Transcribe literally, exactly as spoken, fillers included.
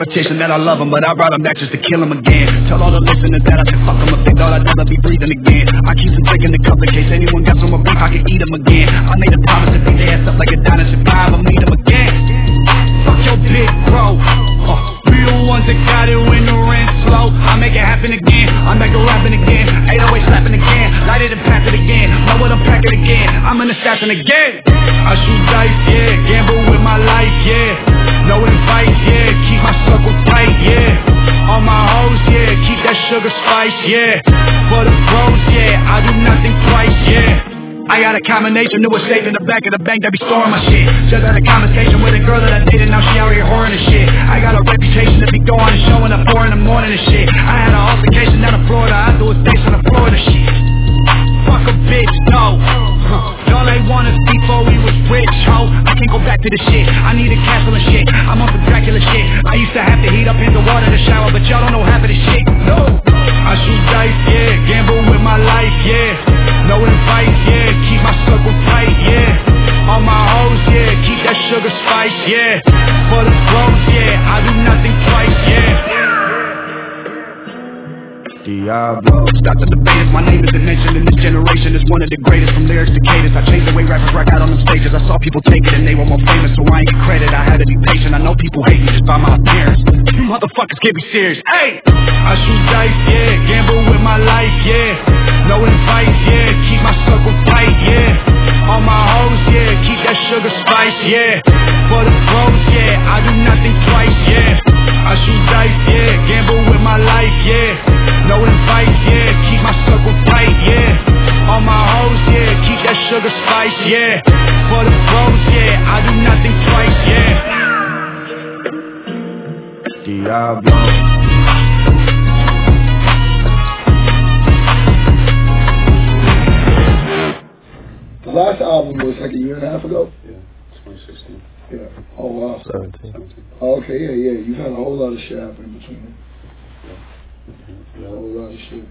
politician that I love him, but I brought him back just to kill him again. Tell all the listeners that I said fuck him if they thought I'd never be breathing again. I keep them drinking the cup in case anyone got some more beef, I can eat him again. I made a promise to beat their ass up like a dinosaur, if I ever meet him again. Fuck your big bro. Uh, we the ones that got it when the rent's low. I make it happen again. I make it rapping again. eight oh eight slapping again. Light it and pack it again. Know what I'm packing again. I'm an assassin again. I shoot dice, yeah. Gamble with my life, yeah. No advice, yeah. Keep my circle tight, yeah. All my hoes, yeah. Keep that sugar spice, yeah. For the bros, yeah. I do nothing twice, yeah. I got a combination, knew a safe in the back of the bank that be storing my shit. Just had a conversation with a girl that I dated, now she out here whoring and shit. I got a reputation to be going and showing up four in the morning and shit. I had an altercation down in Florida, I threw a station in Florida shit. Fuck a bitch, no. Huh. Y'all ain't want us before we was rich, ho. I can't go back to the shit, I need a castle and shit. I'm on some Dracula shit. I used to have to heat up in the water to shower, but y'all don't know half of this shit, no. I shoot dice, yeah. Gamble with my life, yeah. No advice, yeah. Keep my circle tight, yeah. All my hoes, yeah. Keep that sugar spice, yeah. For the bros, yeah. I do nothing twice, yeah. Diablo. Stop the debate, my name isn't mentioned in this generation. It's one of the greatest from lyrics to cadence. I changed the way rappers rock out on them stages. I saw people take it and they were more famous, so I ain't get credit. I had to be patient. I know people hate me just by my appearance. You motherfuckers can't be serious. Hey, I shoot dice, yeah. Gamble with my life, yeah. No advice, yeah. Keep my circle tight, yeah. All my hoes, yeah. Keep that sugar spice, yeah. For the bros, yeah. I do nothing twice, yeah. I shoot dice, yeah. Gamble with my life, yeah. No advice, yeah. Keep my circle tight, yeah. All my hoes, yeah. Keep that sugar spice, yeah. For the bros, yeah. I do nothing twice, yeah. Diablo. The last album was like a year and a half ago? Yeah, twenty sixteen. Yeah. Oh, wow. seventeen. Oh, okay, yeah, yeah. You've had a whole lot of shit happen in between. Yeah. A whole lot of shit.